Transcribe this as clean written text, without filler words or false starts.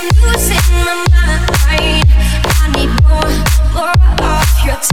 I'm losing my mind. I need more of your